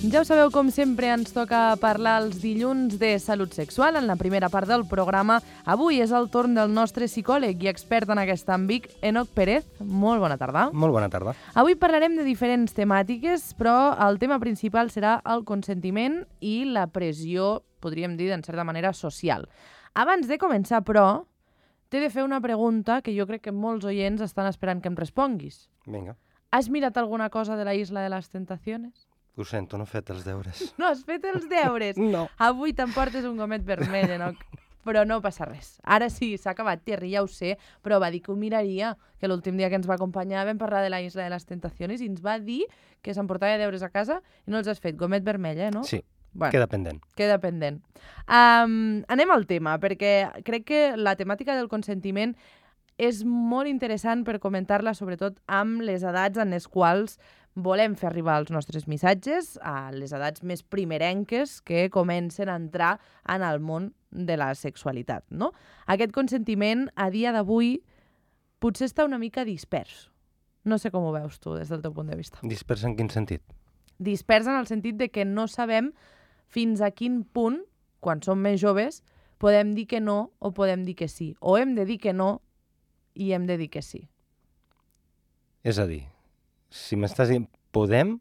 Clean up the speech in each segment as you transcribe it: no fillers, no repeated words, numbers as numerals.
Ja ho sabeu, com sempre, ens toca parlar els dilluns de salut sexual. En la primera part del programa, avui és el torn del nostre psicòleg i expert en aquest àmbit, Enoc Pérez. Molt bona tarda. Molt bona tarda. Avui parlarem de diferents temàtiques, però el tema principal serà el consentiment i la pressió, podríem dir, en certa manera, social. Abans de començar, però, t'he de fer una pregunta que jo crec que molts oients estan esperant que em responguis. Vinga. Has mirat alguna cosa de la Isla de las Tentaciones? Ho sento, no he fet els deures. No has fet els deures? No. Avui t'emportes un gomet vermell, Enoc. Però no passa res. Ara sí, s'ha acabat Thierry, ja ho sé, però va dir que ho miraria, que l'últim dia que ens va acompanyar vam parlar de la Isla de las Tentaciones i ens va dir que s'emportava deures a casa i no els has fet. Gomet vermell, no? Sí, bueno, queda pendent. Queda pendent. Anem al tema, perquè crec que la temàtica del consentiment és molt interessant per comentar-la, sobretot amb les edats en les quals volem fer arribar els nostres missatges, a les edats més primerenques que comencen a entrar en el món de la sexualitat, no? Aquest consentiment, a dia d'avui, potser està una mica dispers. No sé com ho veus tu, des del teu punt de vista. Dispers en quin sentit? Dispers en el sentit de que no sabem fins a quin punt, quan som més joves, podem dir que no o podem dir que sí. O hem de dir que no i hem de dir que sí. És a dir, si m'estàs dient podem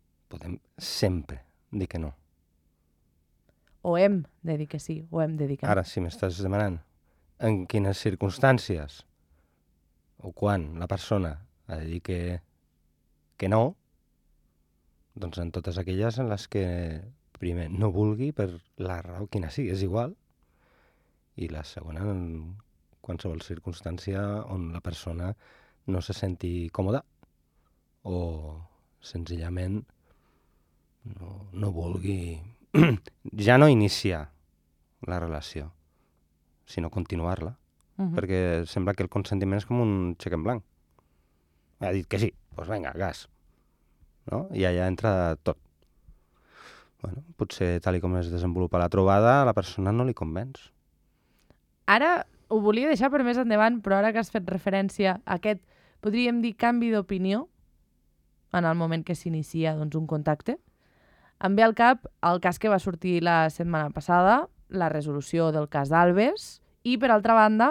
sempre dir que no. O hem de dir que sí, o hem de dir que no. Ara, si m'estàs demanant en quines circumstàncies o quan la persona ha de dir que no, doncs en totes aquelles en les que primer no vulgui per la raó quina sigui, és igual, i la segona en qualsevol circumstància on la persona no se senti còmoda o senzillament no vulgui ja no iniciar la relació, sinó continuar-la, perquè sembla que el consentiment és com un xec en blanc. Ha dit que sí, doncs vinga, gas. No? I allà entra tot. Bueno, potser tal com es desenvolupa la trobada, a la persona no li convenç. Ara ho volia deixar per més endavant, però ara que has fet referència a aquest, podríem dir, canvi d'opinió en el moment que s'inicia un contacte, em ve al cap el cas que va sortir la setmana passada, la resolució del cas d'Albes, i, per altra banda,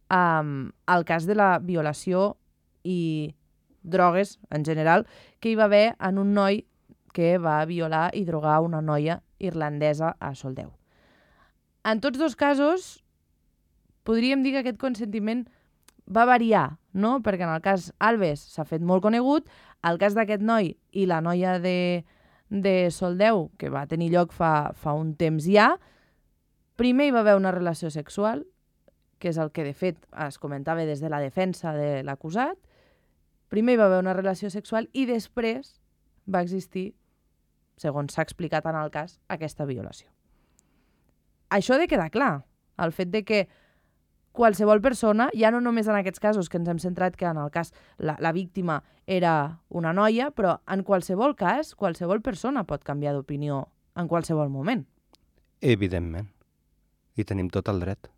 el cas de la violació i drogues, en general, que hi va haver en un noi que va violar i drogar una noia irlandesa a Soldeu. En tots dos casos, podríem dir que aquest consentiment va variar, no? Perquè en el cas Alves s'ha fet molt conegut, el cas d'aquest noi i la noia de Soldeu, que va tenir lloc fa un temps ja, primer hi va haver una relació sexual, que és el que de fet es comentava des de la defensa de l'acusat, primer hi va haver una relació sexual i després va existir, segons s'ha explicat en el cas, aquesta violació. Això ha de quedar clar, el fet de que qualsevol persona, ja no només en aquests casos que ens hem centrat que en el cas la víctima era una noia, però en qualsevol cas, qualsevol persona pot canviar d'opinió en qualsevol moment. Evidentment. I tenim tot el dret.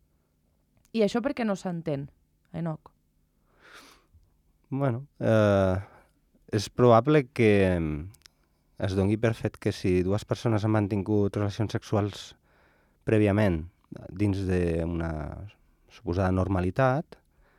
I això per què no s'entén, Enoc? Bueno, és probable que es doni per fet que si dues persones han mantingut relacions sexuals prèviament dins d'una suposada normalitat,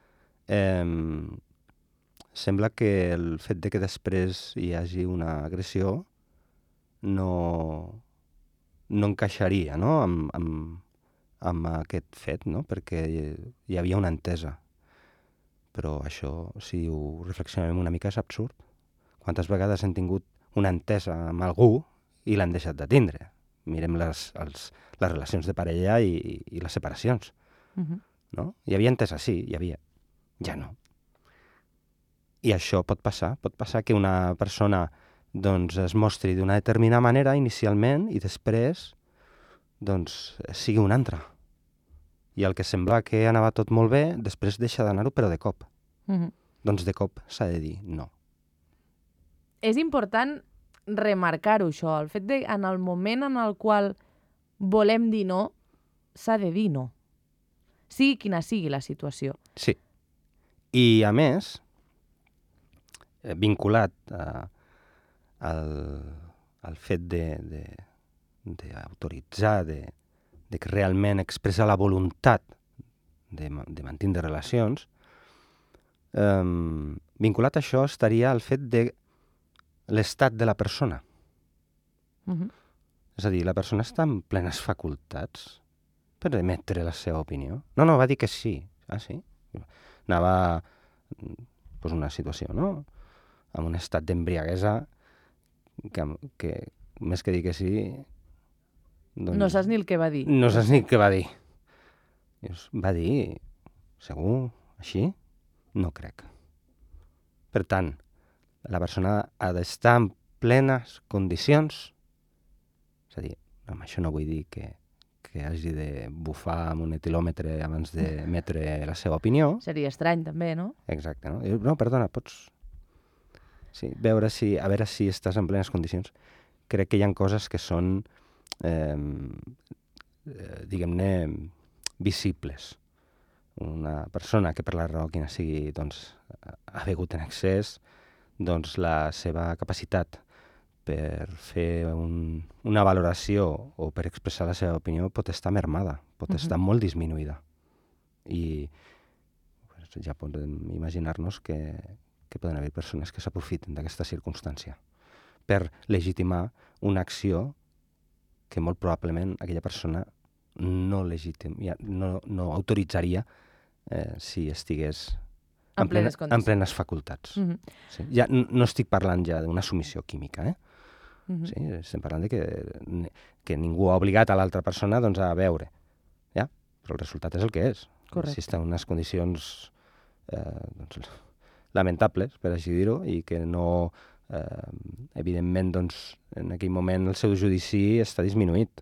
sembla que el fet de que després hi hagi una agressió no encaixaria, no? amb aquest fet, no? Perquè hi havia una entesa. Però això, si ho reflexionem una mica, és absurd. Quantes vegades hem tingut una entesa amb algú i l'han deixat de tindre? Mirem les relacions de parella i les separacions. No? Hi havia entesa, sí, hi havia. Ja no. I això pot passar que una persona doncs, es mostri d'una determinada manera inicialment i després doncs, sigui una altra. I el que sembla que anava tot molt bé, després deixa d'anar-ho, però de cop. Doncs de cop s'ha de dir no. És important remarcar-ho, això, el fet de en el moment en el qual volem dir no, s'ha de dir no. Sigui quina sigui la situació. Sí. I, a més, vinculat el fet d'autoritzar, de que realment expressa la voluntat de mantenir relacions, vinculat a això estaria el fet de l'estat de la persona. És a dir, la persona està en plenes facultats per emetre la seva opinió. No, va dir que sí. Ah, sí? Anava una situació, no? En un estat d'embriaguesa que més que dir que sí... Doncs, no saps ni el que va dir. No saps ni el que va dir. Va dir, segur, així? No crec. Per tant, la persona ha d'estar en plenes condicions. És a dir, amb això no vull dir que hagi de bufar amb un etilòmetre abans d'emetre la seva opinió. Seria estrany, també, no? Exacte, no? No, perdona, pots... Sí, a veure si estàs en plenes condicions. Crec que hi ha coses que són, diguem-ne, visibles. Una persona que per la raó quina sigui ha begut en excés, la seva capacitat per fer una valoració o per expressar la seva opinió pot estar mermada, pot estar molt disminuïda. I ja podem imaginar-nos que poden haver persones que s'aprofiten d'aquesta circumstància per legitimar una acció que molt probablement aquella persona no autoritzaria si estigués en plenes facultats. Sí? Ja no estic parlant ja d'una submissió química, sí? Estem parlant de que ningú ha obligat a l'altra persona a veure. Ja? Però el resultat és el que és. Correcte. Si està en unes condicions lamentables, per així dir-ho, i que no, evidentment, en aquell moment el seu judici està disminuït.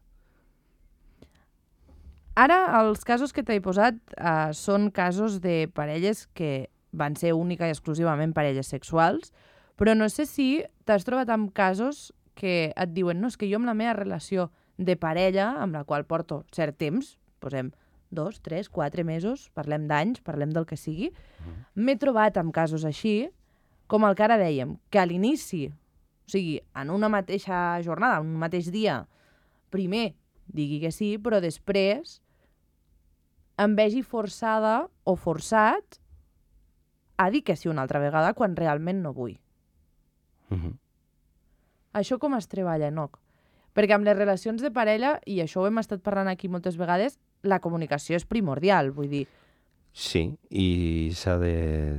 Ara, els casos que t'he posat són casos de parelles que van ser única i exclusivament parelles sexuals, però no sé si t'has trobat amb casos que et diuen no, és que jo amb la meva relació de parella, amb la qual porto cert temps, posem 2, 3, 4 mesos, parlem d'anys, parlem del que sigui, m'he trobat amb casos així, com el que ara dèiem, que a l'inici, o sigui, en una mateixa jornada, en un mateix dia, primer digui que sí, però després em vegi forçada o forçat a dir que sí una altra vegada quan realment no vull. Això com es treballa, Enoch? Perquè amb les relacions de parella, i això ho hem estat parlant aquí moltes vegades, la comunicació és primordial, vull dir. Sí, i s'ha de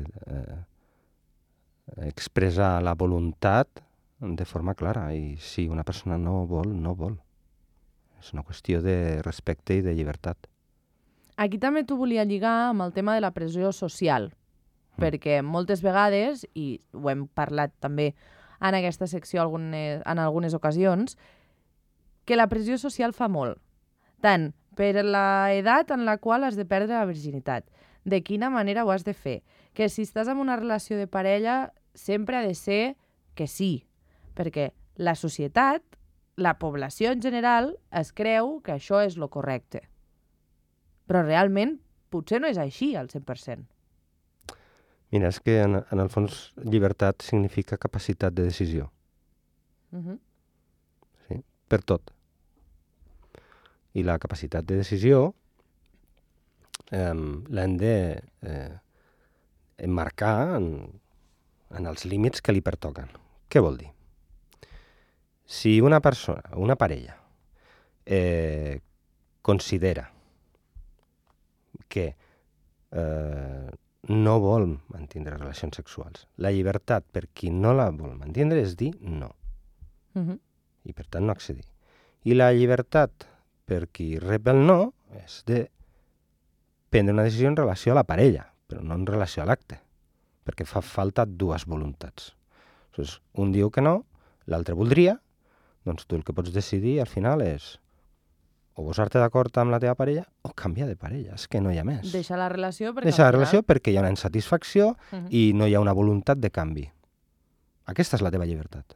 expressar la voluntat de forma clara, i si una persona no vol, no vol. És una qüestió de respecte i de llibertat. Aquí també t'ho volia lligar amb el tema de la pressió social, perquè moltes vegades, i ho hem parlat també en aquesta secció en algunes ocasions, que la pressió social fa molt. Tant per l'edat en la qual has de perdre la virginitat, de quina manera ho has de fer, que si estàs en una relació de parella sempre ha de ser que sí, perquè la societat, la població en general, es creu que això és lo correcte. Però realment potser no és així al 100%. Mira, és que en el fons llibertat significa capacitat de decisió. Sí? Per tot. I la capacitat de decisió l'hem de emmarcar en els límits que li pertoquen. Què vol dir? Si una persona, una parella, considera que no vol mantenir relacions sexuals, la llibertat per qui no la vol mantenir és dir no. I per tant no accedir. I la llibertat per qui rep el no és de prendre una decisió en relació a la parella, però no en relació a l'acte, perquè fa falta dues voluntats. Doncs un diu que no, l'altre voldria, doncs tu el que pots decidir al final és o posar-te d'acord amb la teva parella o canviar de parella, és que no hi ha més. Deixar la relació perquè hi ha una insatisfacció i no hi ha una voluntat de canvi. Aquesta és la teva llibertat.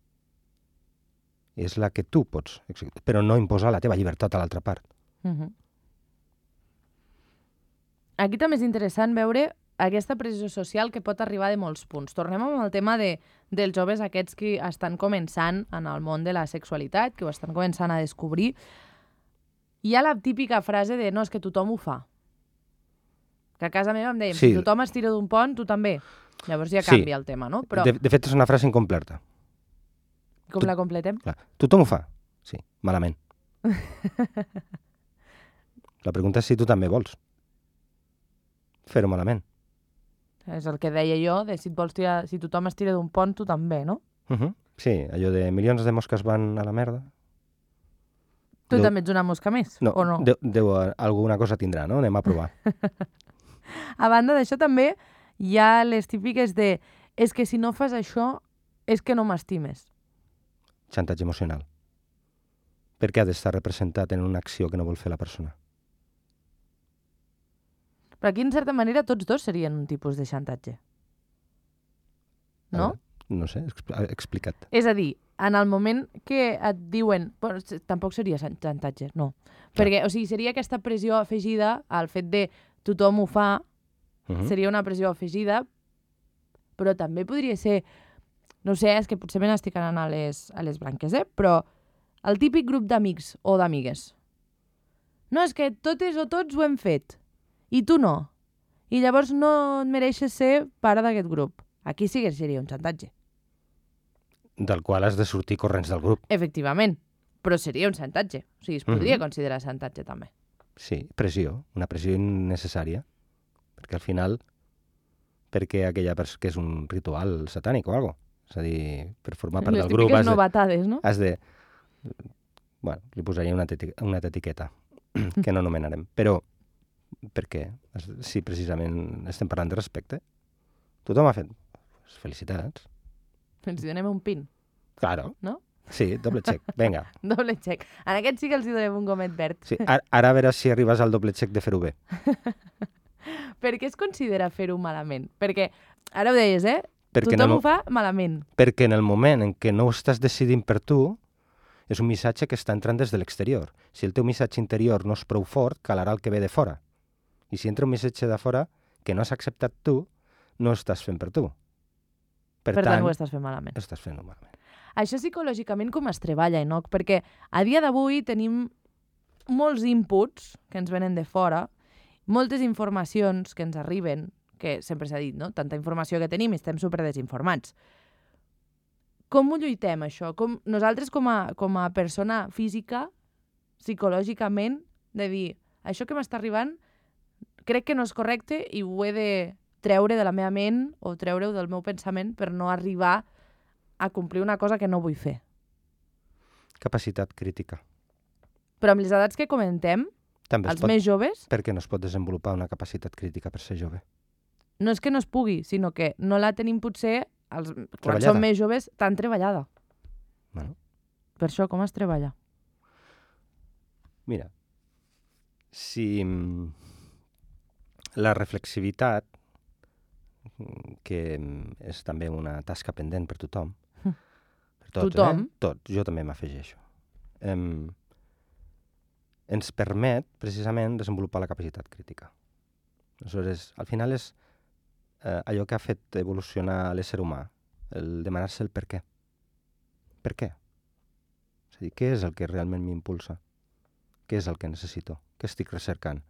És la que tu pots executar, però no imposar la teva llibertat a l'altra part. Aquí també és interessant veure aquesta pressió social que pot arribar de molts punts. Tornem amb el tema dels joves aquests que estan començant en el món de la sexualitat, que ho estan començant a descobrir. Hi ha la típica frase de no, és que tothom ho fa. Que a casa meva em deien, si tothom es tira d'un pont, tu també. Llavors ja canvia el tema, no? Però... De fet, és una frase incompleta. Com la completem? Clar. Tothom ho fa, sí, malament. La pregunta és si tu també vols fer-ho malament. És el que deia jo, de si tothom es tira d'un pont, tu també, no? Sí, allò de milions de mosques van a la merda. Tu també ets una mosca més, o no? Alguna cosa tindrà, no? Anem a provar. A banda d'això també hi ha les típiques de és que si no fas això, és que no m'estimes. Xantatge emocional. Per què ha d'estar representat en una acció que no vol fer la persona? Però aquí, en certa manera, tots dos serien un tipus de xantatge. No? No sé, explica't. És a dir, en el moment que et diuen... Bueno, tampoc seria xantatge, no. Perquè, o sigui, seria aquesta pressió afegida al fet de tothom ho fa, seria una pressió afegida, però també podria ser... No sé, és que potser me n'estic anant a les branques, però el típic grup d'amics o d'amigues. No, és que totes o tots ho hem fet. I tu no. I llavors no et mereixes ser part d'aquest grup. Aquí sí que seria un xantatge. Del qual has de sortir corrents del grup. Efectivament, però seria un xantatge. O sigui, es podria considerar xantatge també. Sí, pressió, una pressió innecessària. Perquè al final, perquè aquella persona que és un ritual satànic o alguna cosa. És a dir, per formar part del grup... Les típiques novatades, no? Has de... Bueno, li posaria una etiqueta que no anomenarem. Però, per què? Si precisament estem parlant de respecte, tothom ha fet felicitats. Ens hi donem un pin. Claro. No? Sí, doble check. Vinga. Doble check. En aquest sí que els hi donem un gomet verd. Sí, ara a veure si arribes al doble check de fer-ho bé. Per què es considera fer-ho malament? Perquè, ara ho deies, Perquè tothom ho fa malament. Perquè en el moment en què no ho estàs decidint per tu, és un missatge que està entrant des de l'exterior. Si el teu missatge interior no és prou fort, calarà el que ve de fora. I si entra un missatge de fora que no has acceptat tu, no ho estàs fent per tu. Per tant, ho estàs fent malament. Estàs fent-ho malament. Això psicològicament com es treballa, Enoch? Perquè a dia d'avui tenim molts inputs que ens venen de fora, moltes informacions que ens arriben, que sempre s'ha dit, no? Tanta informació que tenim i estem superdesinformats. Com ho lluitem, això? Nosaltres, com a persona física, psicològicament, de dir, això que m'està arribant, crec que no és correcte i ho he de treure de la meva ment o treure-ho del meu pensament per no arribar a complir una cosa que no vull fer. Capacitat crítica. Però amb les edats que comentem, els més joves... Per què no es pot desenvolupar una capacitat crítica per ser jove? No és que no es pugui, sinó que no la tenim potser, quan som més joves, tan treballada. Bueno. Per això, com es treballa? Mira, si la reflexivitat, que és també una tasca pendent per tothom, per tots, tothom? Tots, jo també m'afegeixo, ens permet precisament desenvolupar la capacitat crítica. Aleshores, al final és allò que ha fet evolucionar l'ésser humà, el demanar-se el per què. Per què? És a dir, què és el que realment m'impulsa? Què és el que necessito? Què estic recercant?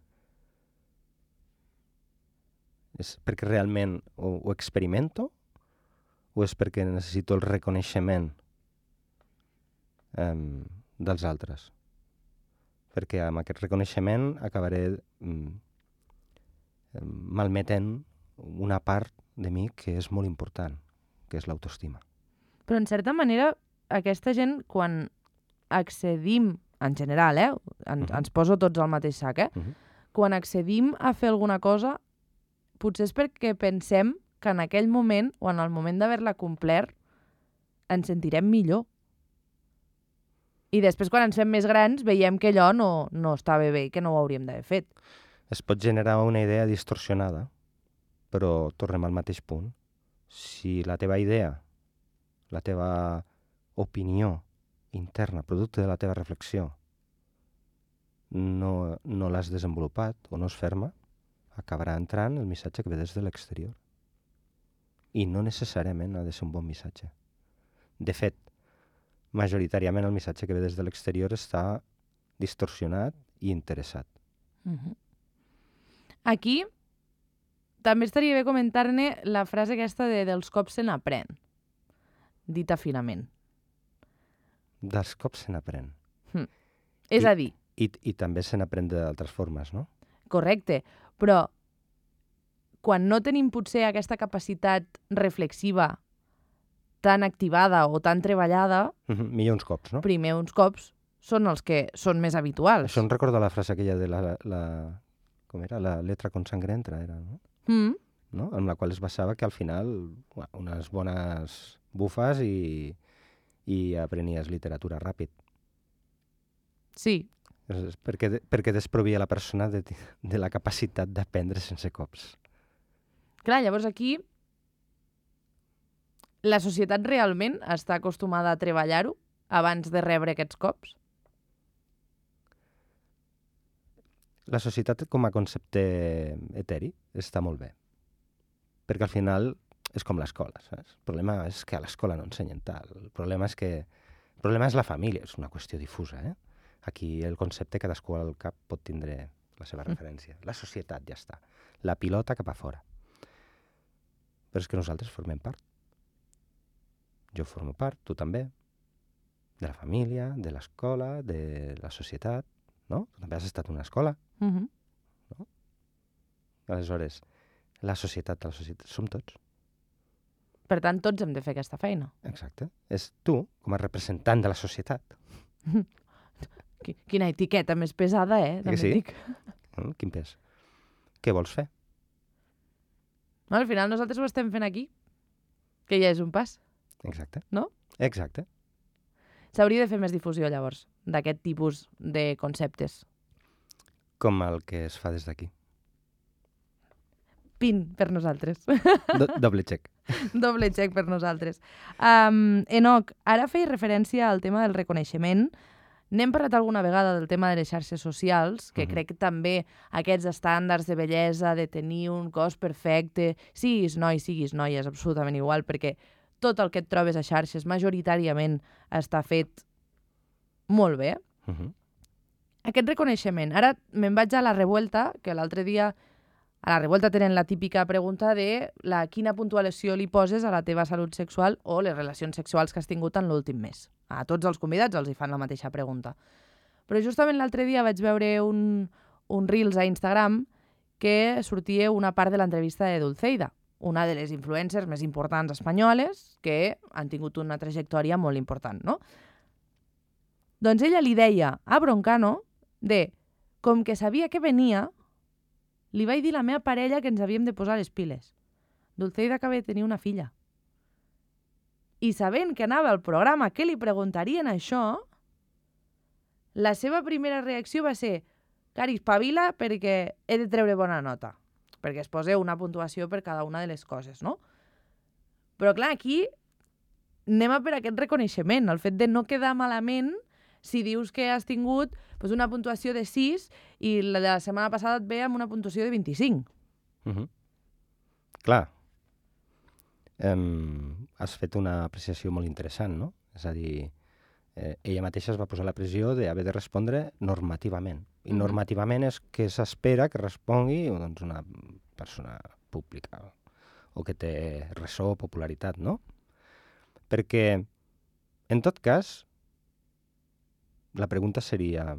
És perquè realment ho experimento o és perquè necessito el reconeixement dels altres? Perquè amb aquest reconeixement acabaré malmetent una part de mi que és molt important, que és l'autoestima. Però en certa manera, aquesta gent, quan accedim, en general, ens poso tots al mateix sac, quan accedim a fer alguna cosa, potser és perquè pensem que en aquell moment, o en el moment d'haver-la complert, ens sentirem millor. I després, quan ens fem més grans, veiem que allò no estava bé i que no ho hauríem d'haver fet. Es pot generar una idea distorsionada, però tornem al mateix punt. Si la teva idea, la teva opinió interna, producte de la teva reflexió, no l'has desenvolupat o no és ferma, acabarà entrant el missatge que ve des de l'exterior. I no necessàriament ha de ser un bon missatge. De fet, majoritàriament el missatge que ve des de l'exterior està distorsionat i interessat. Aquí també estaria bé comentar-ne la frase aquesta de dels cops se n'aprèn, dita finament. Dels cops se n'aprèn. És a dir, I també se n'aprèn d'altres formes, no? correcte, però quan no tenim potser aquesta capacitat reflexiva tan activada o tan treballada, Millor uns cops, no? primer uns cops són els que són més habituals. Això em recorda la frase aquella de com era? La letra consangrenta, era, no? No? En la qual es basava que al final unes bones bufes i aprenies literatura ràpid. Sí, Perquè desprovia la persona de la capacitat d'aprendre sense cops. clar, llavors aquí la societat realment està acostumada a treballar-ho abans de rebre aquests cops? La societat com a concepte eteri està molt bé. Perquè al final és com l'escola, saps? El problema és que a l'escola no ensenyen tal. El problema és la família, és una qüestió difusa, eh? Aquí el concepte cadascú al cap pot tindre la seva referència. La societat ja està. La pilota cap a fora. Però és que nosaltres formem part. Jo formo part, tu també, de la família, de l'escola, de la societat, no? Tu també has estat en una escola. Aleshores, la societat som tots. Per tant, tots hem de fer aquesta feina. Exacte. És tu, com a representant de la societat. Quina etiqueta més pesada, Que sí? dic. Quin pes. Què vols fer? No, al final nosaltres ho estem fent aquí, que ja és un pas. Exacte. No? Exacte. S'hauria de fer més difusió, llavors, d'aquest tipus de conceptes. Com el que es fa des d'aquí. Pin per nosaltres. Doble check. Doble check per nosaltres. Enoc, ara feia referència al tema del reconeixement. N'hem parlat alguna vegada del tema de les xarxes socials, que crec que també aquests estàndards de bellesa, de tenir un cos perfecte, siguis noi, siguis noia, és absolutament igual, perquè tot el que et trobes a xarxes majoritàriament està fet molt bé. Aquest reconeixement. Ara me'n vaig a la Revuelta, que l'altre dia a la Revuelta tenen la típica pregunta de quina puntuació li poses a la teva salut sexual o les relacions sexuals que has tingut en l'últim mes. A tots els convidats els hi fan la mateixa pregunta. Però justament l'altre dia vaig veure un Reels a Instagram que sortia una part de l'entrevista de Dulceida, una de les influencers més importants espanyoles que han tingut una trajectòria molt important, no? Doncs ella li deia a Broncano com que sabia que venia, li vaig dir a la meva parella que ens havíem de posar les piles. Dulceida acaba de tenir una filla. I sabent que anava al programa que li preguntarien això, la seva primera reacció va ser «Cari, espavila perquè he de treure bona nota», perquè es posa una puntuació per cada una de les coses, no? Però clar, aquí anem a per aquest reconeixement, el fet de no quedar malament si dius que has tingut una puntuació de 6 i la de la setmana passada et ve amb una puntuació de 25. Clar. Has fet una apreciació molt interessant, no? És a dir, ella mateixa es va posar la pressió d'haver de respondre normativament. I normativament és que s'espera que respongui doncs, una persona pública o que té ressò o popularitat, no? Perquè, en tot cas, la pregunta seria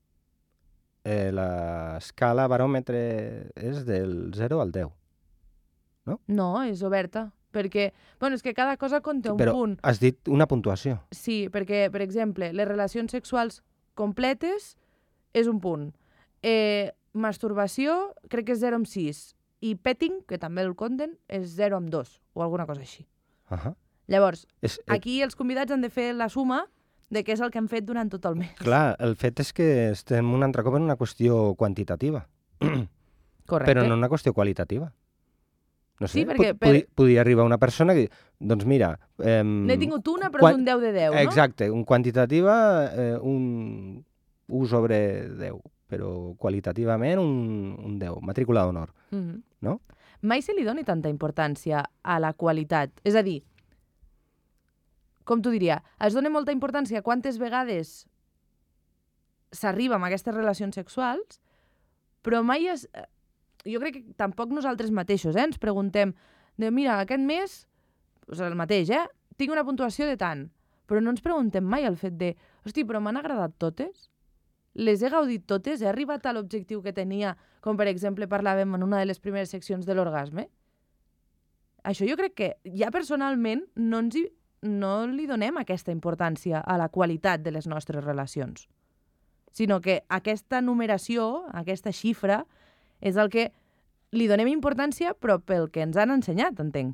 l'escala baròmetre és del 0 al 10, no? No, és oberta, perquè és que cada cosa conté un Però punt. has dit una puntuació. Sí, perquè, per exemple, les relacions sexuals completes és un punt. Masturbació crec que és 0 amb 6. I petting, que també el compten, és 0 amb 2, o alguna cosa així. Llavors, aquí els convidats han de fer la suma de què és el que han fet durant tot el mes. Clar, el fet és que estem un altre cop en una qüestió quantitativa. Correcte. Però no una qüestió qualitativa. No sé, Sí, perquè podria arribar una persona que, doncs mira... n'he tingut una, però és un 10 de 10, no? Exacte, un quantitativa, un 1 sobre 10, però qualitativament un 10, matrícula d'honor, no? Mai se li doni tanta importància a la qualitat. És a dir, com t'ho diria, es dona molta importància a quantes vegades s'arriba amb aquestes relacions sexuals, però mai és... Jo crec que tampoc nosaltres mateixos ens preguntem mira, aquest mes, el mateix, tinc una puntuació de tant, però no ens preguntem mai el fet de hosti, però m'han agradat totes? Les he gaudit totes? He arribat a l'objectiu que tenia, com per exemple parlàvem en una de les primeres seccions de l'orgasme? Això jo crec que ja personalment no li donem aquesta importància a la qualitat de les nostres relacions, sinó que aquesta numeració, aquesta xifra, és el que li donem importància, però pel que ens han ensenyat, entenc.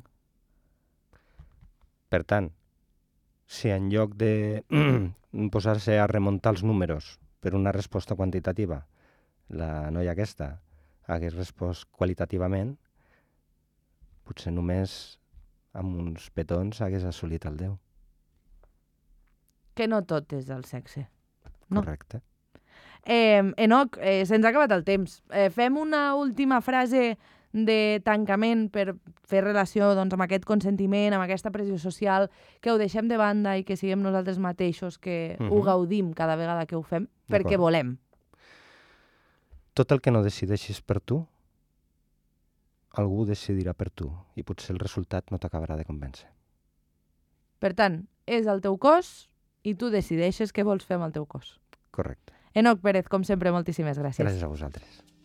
Per tant, si en lloc de posar-se a remuntar els números per una resposta quantitativa, la noia aquesta hagués respost qualitativament, potser només amb uns petons hagués assolit el 10. Que no tot és el sexe. No? Correcte. Enoc, se'ns ha acabat el temps. Fem una última frase de tancament per fer relació doncs, amb aquest consentiment, amb aquesta pressió social, que ho deixem de banda i que siguem nosaltres mateixos que ho gaudim cada vegada que ho fem, perquè volem. Tot el que no decideixis per tu, algú decidirà per tu i potser el resultat no t'acabarà de convèncer. Per tant, és el teu cos i tu decideixes què vols fer amb el teu cos. Correcte. Enoc Pérez, com sempre, moltíssimes gràcies. Gràcies a vosaltres.